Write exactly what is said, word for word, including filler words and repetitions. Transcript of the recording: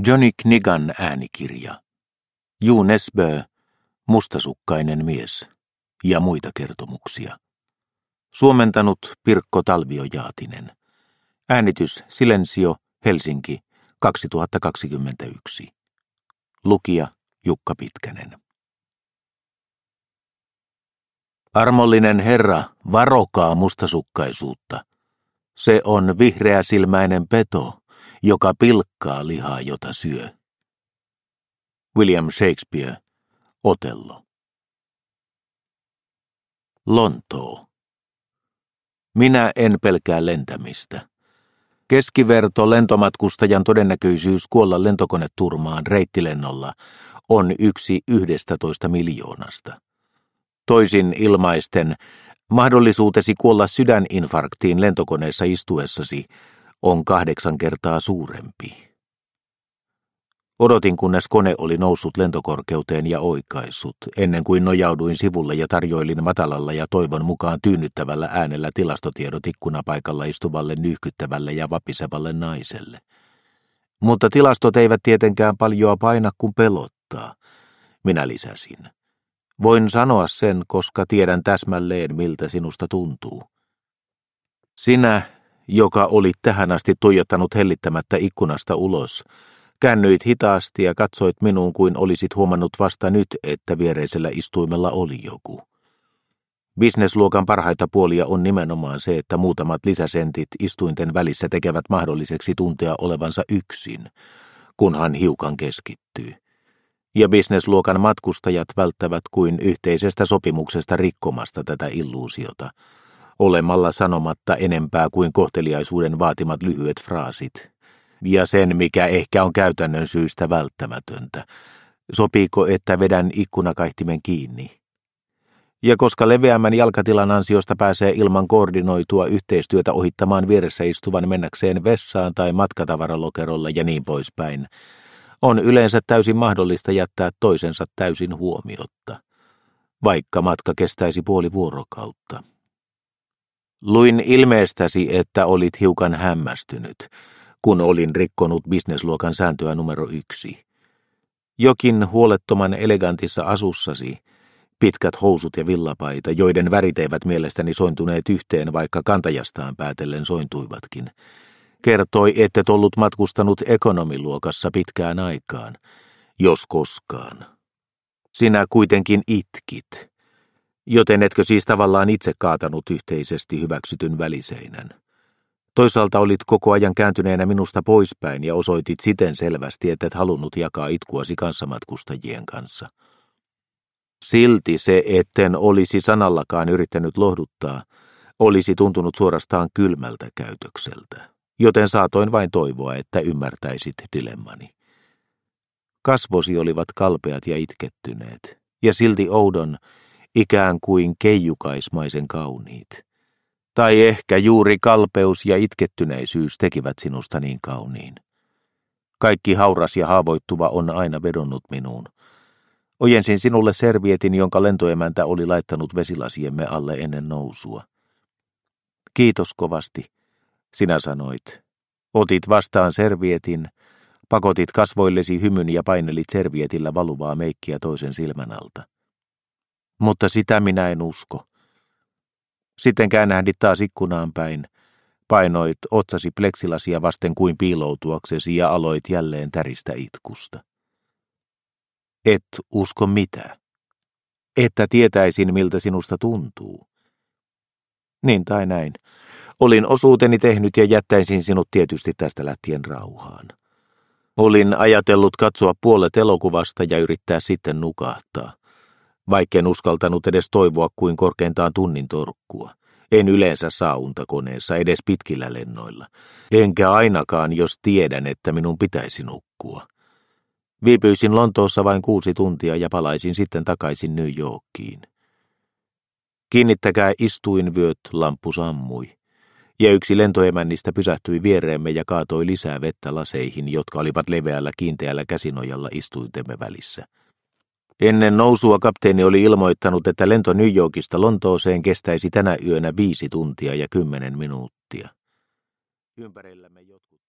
Johnny Knigan äänikirja. Juu Nesbø, mustasukkainen mies ja muita kertomuksia. Suomentanut Pirkko Talvio-Jaatinen. Äänitys Silensio, Helsinki, kaksituhattakaksikymmentäyksi. Lukija Jukka Pitkänen. Armollinen Herra, varokaa mustasukkaisuutta. Se on vihreäsilmäinen peto, joka pilkkaa lihaa, jota syö. William Shakespeare, Otello. Lontoo. Minä en pelkää lentämistä. Keskiverto lentomatkustajan todennäköisyys kuolla lentokoneturmaan reittilennolla on yksi yhdestatoista miljoonasta. Toisin ilmaisten, mahdollisuutesi kuolla sydäninfarktiin lentokoneessa istuessasi on kahdeksan kertaa suurempi. Odotin, kunnes kone oli noussut lentokorkeuteen ja oikaissut, ennen kuin nojauduin sivulle ja tarjoilin matalalla ja toivon mukaan tyynnyttävällä äänellä tilastotiedot ikkunapaikalla istuvalle nyyhkyttävälle ja vapisevalle naiselle. Mutta tilastot eivät tietenkään paljoa paina, kun pelottaa. Minä lisäsin. Voin sanoa sen, koska tiedän täsmälleen, miltä sinusta tuntuu. Sinä, joka olit tähän asti tuijottanut hellittämättä ikkunasta ulos, käännyit hitaasti ja katsoit minuun kuin olisit huomannut vasta nyt, että viereisellä istuimella oli joku. Businessluokan parhaita puolia on nimenomaan se, että muutamat lisäsentit istuinten välissä tekevät mahdolliseksi tuntea olevansa yksin, kunhan hiukan keskittyy. Ja businessluokan matkustajat välttävät kuin yhteisestä sopimuksesta rikkomasta tätä illuusiota, olemalla sanomatta enempää kuin kohteliaisuuden vaatimat lyhyet fraasit. Ja sen, mikä ehkä on käytännön syystä välttämätöntä. Sopiiko, että vedän ikkunakaihtimen kiinni? Ja koska leveämmän jalkatilan ansiosta pääsee ilman koordinoitua yhteistyötä ohittamaan vieressä istuvan mennäkseen vessaan tai matkatavaralokerolla ja niin poispäin, on yleensä täysin mahdollista jättää toisensa täysin huomiotta, vaikka matka kestäisi puoli vuorokautta. Luin ilmeestäsi, että olit hiukan hämmästynyt, kun olin rikkonut businessluokan sääntöä numero yksi. Jokin huolettoman elegantissa asussasi, pitkät housut ja villapaita, joiden värit eivät mielestäni sointuneet yhteen, vaikka kantajastaan päätellen sointuivatkin, kertoi, ettet ollut matkustanut ekonomiluokassa pitkään aikaan, jos koskaan. Sinä kuitenkin itkit, joten etkö siis tavallaan itse kaatanut yhteisesti hyväksytyn väliseinän. Toisaalta olit koko ajan kääntyneenä minusta poispäin ja osoitit siten selvästi, että et halunnut jakaa itkuasi kanssamatkustajien kanssa. Silti se, etten olisi sanallakaan yrittänyt lohduttaa, olisi tuntunut suorastaan kylmältä käytökseltä, joten saatoin vain toivoa, että ymmärtäisit dilemmani. Kasvosi olivat kalpeat ja itkettyneet, ja silti oudon, ikään kuin keijukaismaisen kauniit. Tai ehkä juuri kalpeus ja itkettyneisyys tekivät sinusta niin kauniin. Kaikki hauras ja haavoittuva on aina vedonnut minuun. Ojensin sinulle servietin, jonka lentoemäntä oli laittanut vesilasiemme alle ennen nousua. Kiitos kovasti, sinä sanoit. Otit vastaan servietin, pakotit kasvoillesi hymyn ja painelit servietillä valuvaa meikkiä toisen silmän alta. Mutta sitä minä en usko. Sitten käännähdit taas ikkunaan päin, painoit otsasi pleksilasia vasten kuin piiloutuaksesi ja aloit jälleen täristä itkusta. Et usko mitä? Että tietäisin, miltä sinusta tuntuu. Niin tai näin. Olin osuuteni tehnyt ja jättäisin sinut tietysti tästä lähtien rauhaan. Olin ajatellut katsoa puolet elokuvasta ja yrittää sitten nukahtaa. Vaikken uskaltanut edes toivoa kuin korkeintaan tunnin torkkua. En yleensä saa unta koneessa edes pitkillä lennoilla. Enkä ainakaan, jos tiedän, että minun pitäisi nukkua. Viipyisin Lontoossa vain kuusi tuntia ja palaisin sitten takaisin New Yorkiin. Kiinnittäkää istuinvyöt, lamppu sammui. Ja yksi lentoemännistä pysähtyi viereemme ja kaatoi lisää vettä laseihin, jotka olivat leveällä kiinteällä käsinojalla istuintemme välissä. Ennen nousua kapteeni oli ilmoittanut, että lento New Yorkista Lontooseen kestäisi tänä yönä viisi tuntia ja kymmenen minuuttia. Ympärillämme jotkut